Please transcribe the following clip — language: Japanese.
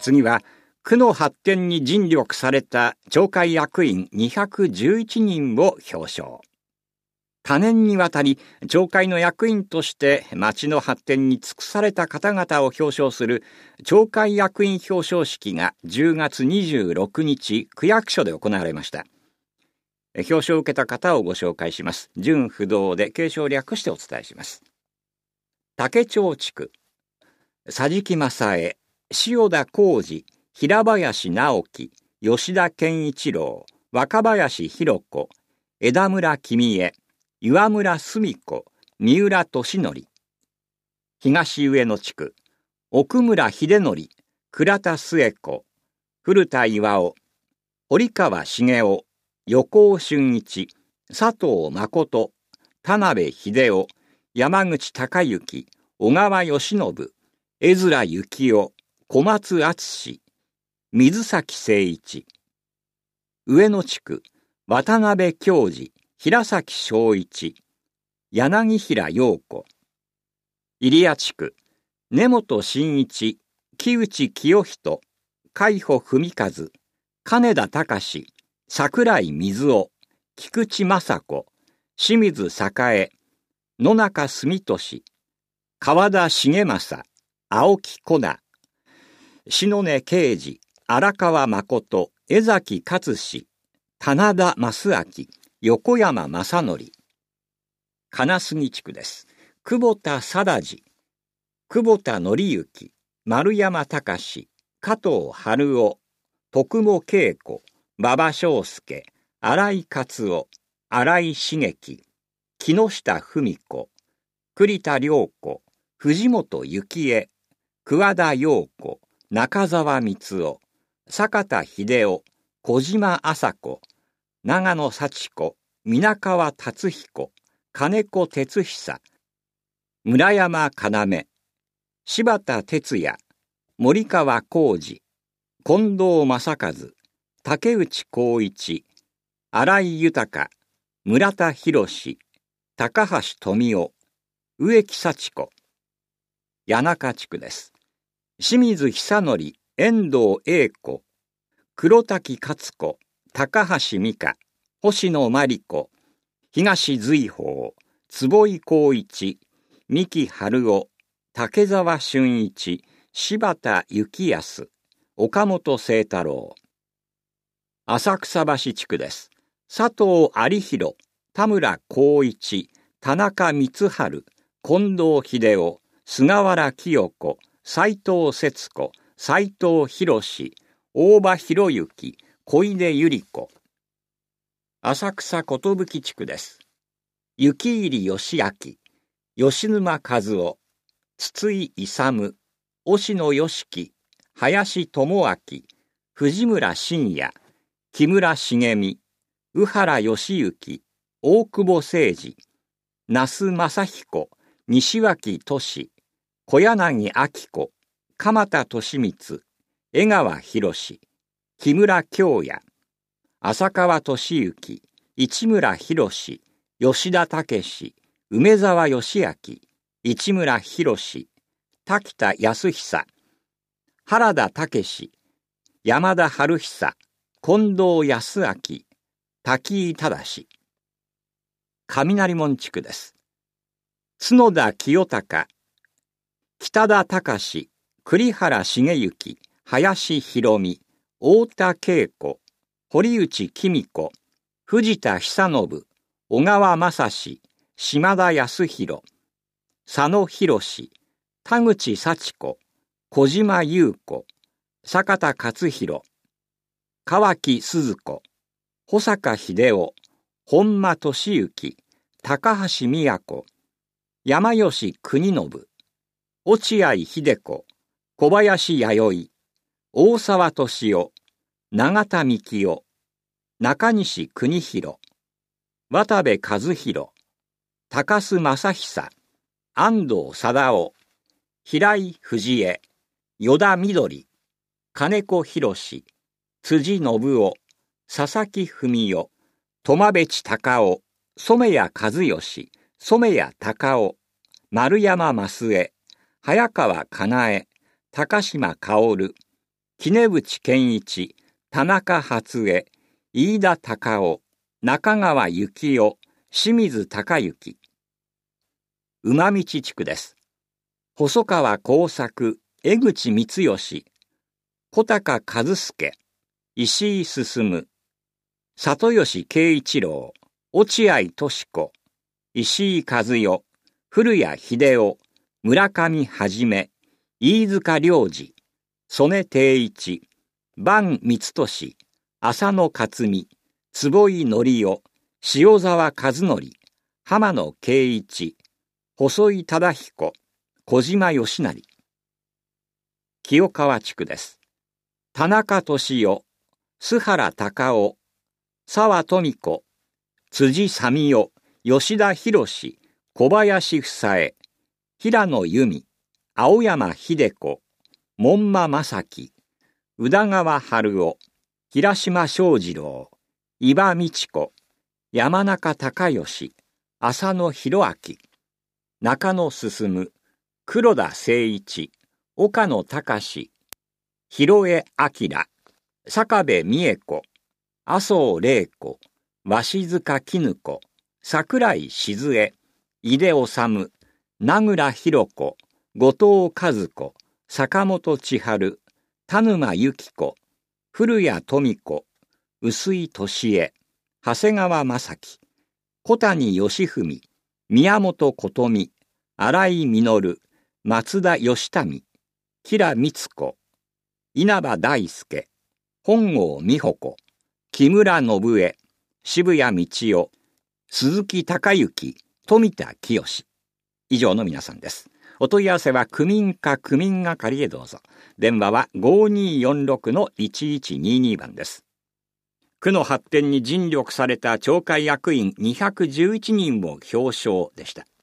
次は、区の発展に尽力された町会役員211人を表彰。多年にわたり町会の役員として町の発展に尽くされた方々を表彰する町会役員表彰式が10月26日区役所で行われました。表彰を受けた方をご紹介します。順不動で継承を略してお伝えします。竹町地区、佐治木正恵、塩田浩二、平林直樹、吉田健一郎、若林弘子、枝村君江、岩村澄子、三浦俊則。東上野地区、奥村秀則、倉田末子、古田巌、堀川茂雄、横尾俊一、佐藤誠、田辺秀夫、山口隆之、小川義信、江面幸雄、小松敦、水崎誠一。上野地区、渡辺教授、平崎正一、柳平陽子。入谷地区、根本真一、木内清人、海保文和、金田隆、桜井水尾、菊池正子、清水栄、野中澄俊、川田重政、青木小名、篠根啓二、荒川誠、江崎勝志、棚田正明、横山正則。金杉地区です。久保田貞治、久保田則之、丸山隆、加藤春夫、徳茂恵子、馬場昌介、新井勝夫、新井茂樹、木下富子、栗田良子、藤本幸恵、桑田陽子、中澤光夫、坂田秀夫、小島麻子、長野幸子、皆川達彦、金子哲久、村山要、柴田哲也、森川浩二、近藤正和、竹内光一、新井豊、村田博、高橋富夫、植木幸子。谷中地区です。清水久則、遠藤英子、黒滝勝子、高橋美香、星野真理子、東随宝、坪井光一、三木春夫、竹澤俊一、柴田幸康、岡本清太郎。浅草橋地区です。佐藤有弘、田村光一、田中光晴、近藤秀夫、菅原清子、斉藤節子、斉藤博、大場博之、小出百合子。浅草寿地区です。雪入義明、吉沼和夫、筒井勇、押野義樹、林智明、藤村信也、木村茂美、宇原義行、大久保誠二、那須正彦、西脇俊、小柳明子、鎌田利光、江川博、木村京也、浅川俊之、市村博、吉田武、梅沢義明、市村博、滝田康久、原田武、山田春久、近藤康明、滝井正。雷門地区です。角田清隆、北田隆、栗原茂之、林博美、太田恵子、堀内公子、藤田久信、小川正史、島田康弘、佐野博、田口幸子、小島優子、坂田勝弘、川木鈴子、保坂秀夫、本間俊之、高橋宮子、山吉国信、落合秀子、小林弥生、大沢敏夫、永田幹夫、中西邦弘、渡部和弘、高須正久、安藤貞夫、平井藤江、依田みどり、金子博、辻信夫、佐々木文夫、苫部地隆夫、染谷和義、染谷隆夫、丸山増江、早川かなえ、高島薫、 杵渕健一、田中初江、飯田隆夫、中川幸雄、清水隆之。馬道地区です。細川耕作、江口光義、小高和助、石井進、里吉慶一郎、落合敏子、石井和代、古谷秀夫、村上はじめ、飯塚良二、曽根定一、坂光俊、浅野克美、坪井紀夫、塩沢和則、浜野圭一、細井忠彦、小島義成。清川地区です。田中俊夫、須原隆夫、沢富子、辻三代、吉田博、小林房江、平野由美、青山秀子、門馬正樹、宇田川春夫、平島正次郎、伊庭美智子、山中隆義、浅野博明、中野進、黒田誠一、岡野隆、広江明、坂部美恵子、麻生玲子、鷲塚絹子、桜井静江、井出治、名倉弘子、後藤和子、坂本千春、田沼由紀子、古谷富子、臼井俊恵、長谷川正樹、小谷義文、宮本琴美、新井実、松田義民、吉良光子、稲葉大輔、本郷美穂子、木村信江、渋谷道夫、鈴木隆之、富田清。以上の皆さんです。お問い合わせは区民課区民係へどうぞ。電話は 5246-1122 番です。区の発展に尽力された町会役員211人を表彰でした。